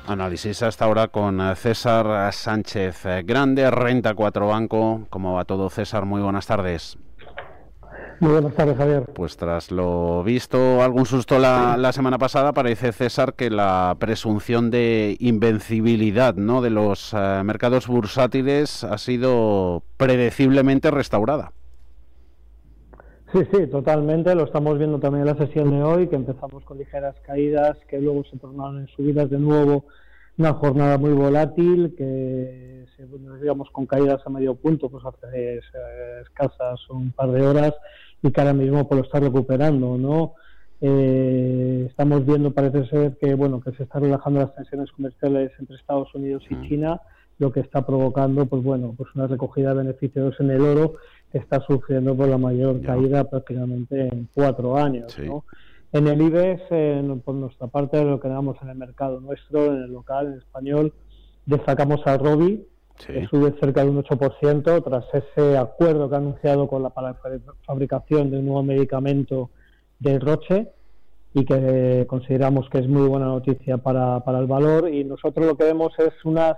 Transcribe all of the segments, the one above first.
Análisis hasta ahora con César Sánchez Grande, Renta 4 Banco. ¿Cómo va todo, César? Muy buenas tardes. Muy buenas tardes, Javier. Pues tras lo visto, algún susto la semana pasada, parece, César, que la presunción de invencibilidad, ¿no?, de los mercados bursátiles ha sido predeciblemente restaurada. Sí, totalmente. Lo estamos viendo también en la sesión de hoy, que empezamos con ligeras caídas, que luego se tornaron en subidas de nuevo. Una jornada muy volátil, que digamos con caídas a medio punto, pues hace escasas un par de horas, y que ahora mismo pues lo está recuperando, ¿no? Estamos viendo, parece ser que que se están relajando las tensiones comerciales entre Estados Unidos y China, lo que está provocando pues una recogida de beneficios en el oro, que está sufriendo por la mayor caída prácticamente en 4 años, ¿no? En el IBEX, por nuestra parte, de lo que damos en el mercado nuestro, en el local, en español, destacamos a Rovi, que sube cerca de un 8% tras ese acuerdo que ha anunciado para la fabricación de un nuevo medicamento de Roche, y que consideramos que es muy buena noticia para el valor. Y nosotros lo que vemos es unas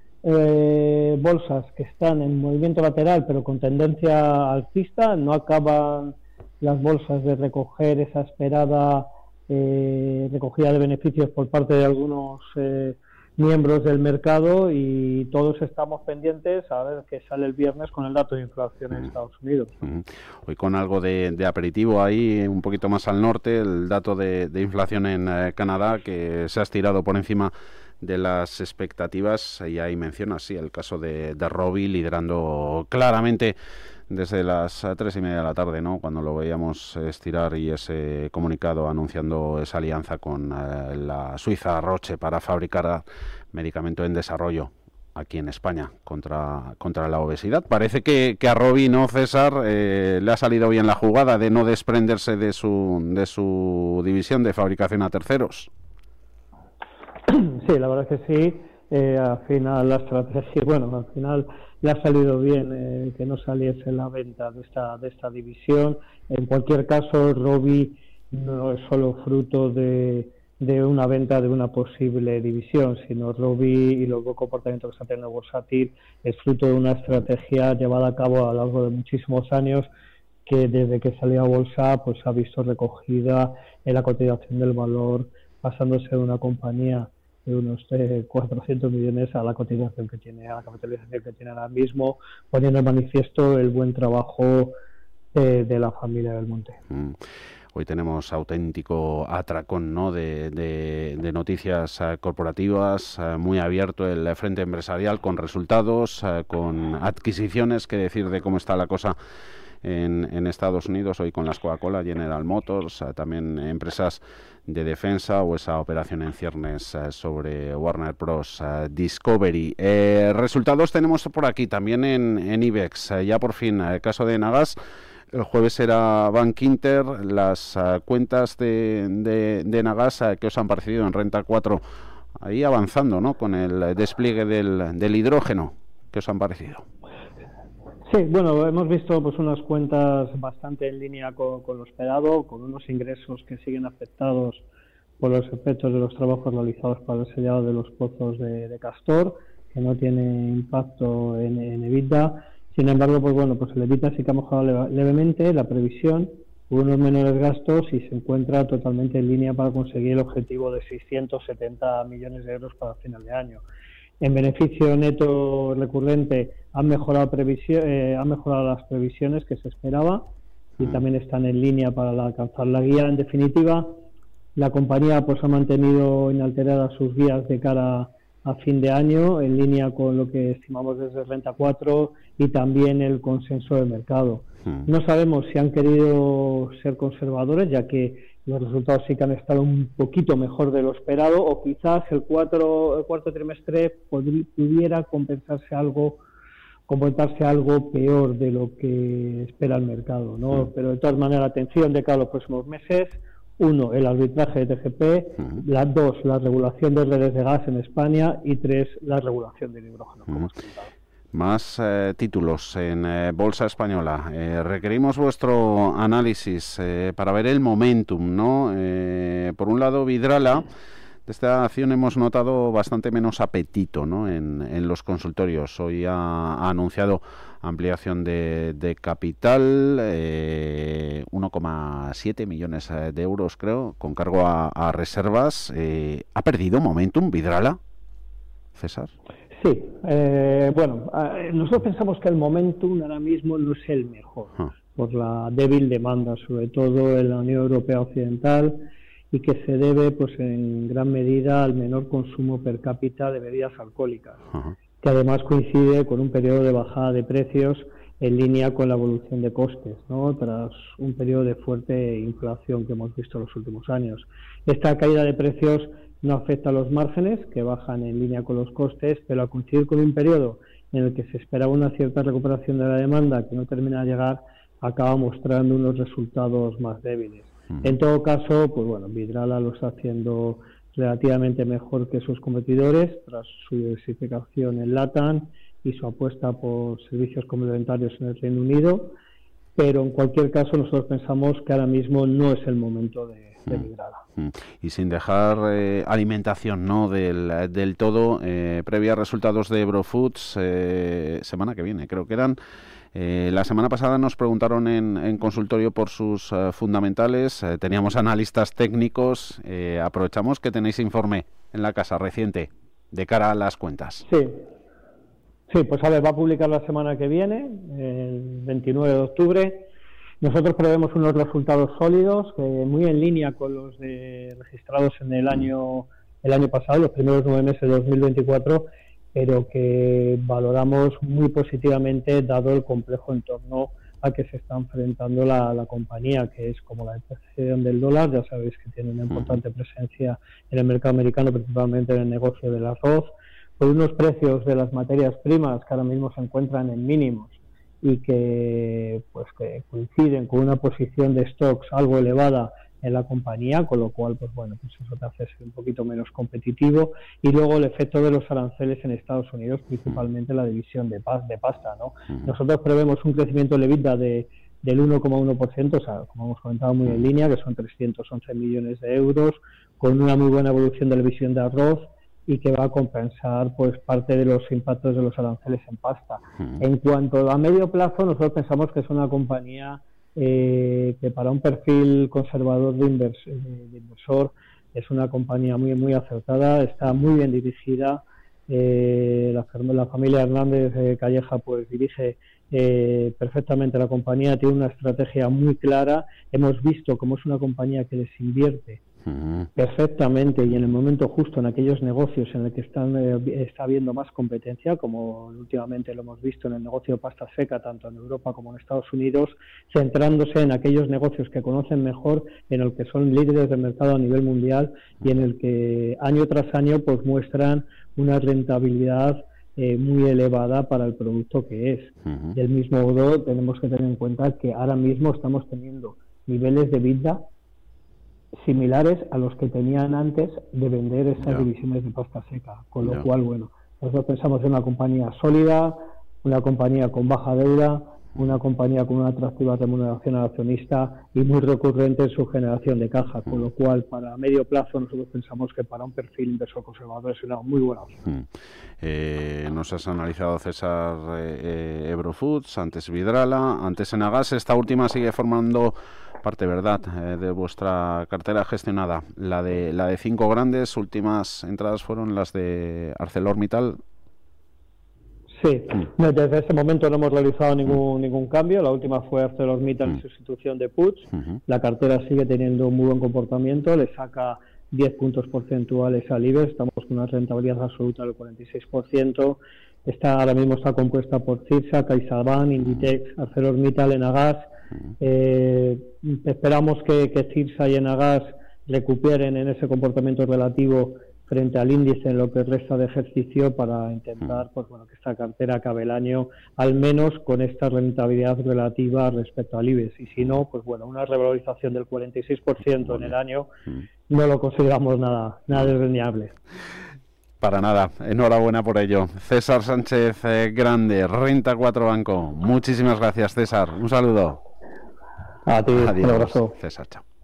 bolsas que están en movimiento lateral pero con tendencia alcista. No acaban las bolsas de recoger esa esperada recogida de beneficios por parte de algunos miembros del mercado, y todos estamos pendientes a ver qué sale el viernes con el dato de inflación en Estados Unidos. Hoy con algo de aperitivo ahí, un poquito más al norte, el dato de inflación en Canadá, que se ha estirado por encima de las expectativas, y ahí menciona, sí, el caso de Rovi liderando claramente desde las 3:30 de la tarde, ¿no?, cuando lo veíamos estirar, y ese comunicado anunciando esa alianza con la Suiza Roche para fabricar medicamento en desarrollo aquí en España contra la obesidad. Parece que a Rovi, ¿no, César?, le ha salido bien la jugada de no desprenderse de su división de fabricación a terceros. Sí, la verdad es que sí. Al final la estrategia, al final le ha salido bien que no saliese la venta de esta división. En cualquier caso, Rovi no es solo fruto de una venta de una posible división, sino Rovi y los buen comportamientos que está teniendo bursátil es fruto de una estrategia llevada a cabo a lo largo de muchísimos años, que desde que salió a bolsa pues ha visto recogida en la cotización del valor, pasándose de una compañía de unos 400 millones a la cotización que tiene, a la capitalización que tiene ahora mismo, poniendo en manifiesto el buen trabajo de la familia Belmonte. Hoy tenemos auténtico atracón, ¿no?, de noticias corporativas, muy abierto el frente empresarial, con resultados, con adquisiciones, que decir de cómo está la cosa en Estados Unidos, hoy con las Coca-Cola, General Motors, también empresas de defensa, o esa operación en ciernes sobre Warner Bros. Discovery. Resultados tenemos por aquí también en IBEX, ya por fin, el caso de Nagas. El jueves era Bank Inter. Las cuentas de Nagas, ¿qué os han parecido en Renta 4? Ahí avanzando, ¿no?, con el despliegue del hidrógeno. ¿Qué os han parecido? Sí, hemos visto pues unas cuentas bastante en línea con lo esperado, con unos ingresos que siguen afectados por los efectos de los trabajos realizados para el sellado de los pozos de Castor, que no tiene impacto en EBITDA. Sin embargo, pues el EBITDA sí que ha mejorado levemente la previsión, con unos menores gastos, y se encuentra totalmente en línea para conseguir el objetivo de 670 millones de euros para final de año. En beneficio neto recurrente han mejorado las previsiones que se esperaba, y también están en línea para alcanzar la guía. En definitiva, la compañía pues ha mantenido inalteradas sus guías de cara a fin de año, en línea con lo que estimamos desde Renta 4 y también el consenso del mercado. No sabemos si han querido ser conservadores, ya que los resultados sí que han estado un poquito mejor de lo esperado, o quizás el cuarto trimestre pudiera comportarse algo peor de lo que espera el mercado, ¿no? Pero de todas maneras, atención de cara a los próximos meses. 1, el arbitraje de TGP, 2, la regulación de redes de gas en España, y 3, la regulación del hidrógeno. Más títulos en Bolsa Española. Requerimos vuestro análisis para ver el momentum, ¿no? Por un lado, Vidrala de esta acción hemos notado bastante menos apetito, ¿no?, en los consultorios. Hoy ha anunciado ampliación de capital, 1,7 millones de euros, creo, con cargo a reservas. ¿Ha perdido momentum Vidrala, César? Sí, nosotros pensamos que el momentum ahora mismo no es el mejor, por la débil demanda, sobre todo en la Unión Europea Occidental, y que se debe pues en gran medida al menor consumo per cápita de bebidas alcohólicas, que además coincide con un periodo de bajada de precios en línea con la evolución de costes, ¿no?, tras un periodo de fuerte inflación que hemos visto en los últimos años. Esta caída de precios no afecta a los márgenes, que bajan en línea con los costes, pero al coincidir con un periodo en el que se esperaba una cierta recuperación de la demanda que no termina de llegar, acaba mostrando unos resultados más débiles. En todo caso, pues bueno, Vidrala lo está haciendo relativamente mejor que sus competidores tras su diversificación en LATAM y su apuesta por servicios complementarios en el Reino Unido, pero en cualquier caso nosotros pensamos que ahora mismo no es el momento de Vidrala. Y sin dejar alimentación, ¿no?, del todo, previa a resultados de Ebrofoods, semana que viene, creo que eran. La semana pasada nos preguntaron en consultorio por sus fundamentales, teníamos analistas técnicos, aprovechamos que tenéis informe en la casa reciente de cara a las cuentas. Sí, pues a ver, va a publicar la semana que viene, el 29 de octubre. Nosotros prevemos unos resultados sólidos, muy en línea con los registrados en el año pasado, los primeros 9 meses de 2024, pero que valoramos muy positivamente dado el complejo entorno a que se está enfrentando la compañía, que es como la depreciación del dólar. Ya sabéis que tiene una importante presencia en el mercado americano, principalmente en el negocio del arroz, por unos precios de las materias primas que ahora mismo se encuentran en mínimos y que coinciden con una posición de stocks algo elevada en la compañía, con lo cual pues eso te hace ser un poquito menos competitivo, y luego el efecto de los aranceles en Estados Unidos, principalmente la división de pasta, ¿no? Nosotros prevemos un crecimiento del EBITDA del 1,1%, o sea, como hemos comentado, muy en línea, que son 311 millones de euros, con una muy buena evolución de la división de arroz, y que va a compensar pues parte de los impactos de los aranceles en pasta. En cuanto a medio plazo, nosotros pensamos que es una compañía que para un perfil conservador de inversor es una compañía muy muy acertada, está muy bien dirigida. La familia Hernández Calleja pues dirige perfectamente la compañía, tiene una estrategia muy clara. Hemos visto cómo es una compañía que les invierte perfectamente y en el momento justo en aquellos negocios en el que está habiendo más competencia, como últimamente lo hemos visto en el negocio de pasta seca tanto en Europa como en Estados Unidos, centrándose en aquellos negocios que conocen mejor, en el que son líderes de mercado a nivel mundial y en el que año tras año pues muestran una rentabilidad muy elevada para el producto que es. Del mismo modo, tenemos que tener en cuenta que ahora mismo estamos teniendo niveles de EBITDA similares a los que tenían antes de vender esas divisiones de pasta seca, con lo cual, nosotros pensamos en una compañía sólida, una compañía con baja deuda, una compañía con una atractiva remuneración al accionista y muy recurrente en su generación de caja, con lo cual para medio plazo nosotros pensamos que para un perfil inversor conservador es una muy buena opción. Nos has analizado, César, Ebrofoods, antes Vidrala, antes Enagas. Esta última sigue formando parte, ¿verdad?, de vuestra cartera gestionada. La de 5 grandes, últimas entradas fueron las de ArcelorMittal. Sí, desde ese momento no hemos realizado ningún cambio. La última fue ArcelorMittal en sustitución de Puig. La cartera sigue teniendo un muy buen comportamiento, le saca 10 puntos porcentuales al IBEX, estamos con una rentabilidad absoluta del 46%. Ahora mismo está compuesta por Cirsa, CaixaBank, Inditex, ArcelorMittal, Enagas. Esperamos que Cirsa y Enagas recuperen en ese comportamiento relativo frente al índice en lo que resta de ejercicio para intentar que esta cartera acabe el año al menos con esta rentabilidad relativa respecto al IBEX, y si no, una revalorización del 46% en el año no lo consideramos nada desdeñable. Para nada, enhorabuena por ello. César Sánchez Grande, Renta 4 Banco. Muchísimas gracias, César. Un saludo. A ti, adiós. Un abrazo. César, chao.